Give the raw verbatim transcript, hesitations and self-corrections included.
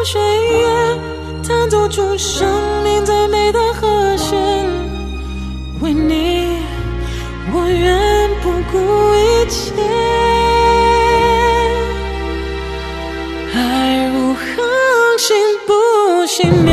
弦乐，弹奏出生命最美的和弦。为你，我愿不顾一切。爱如恒星不熄灭。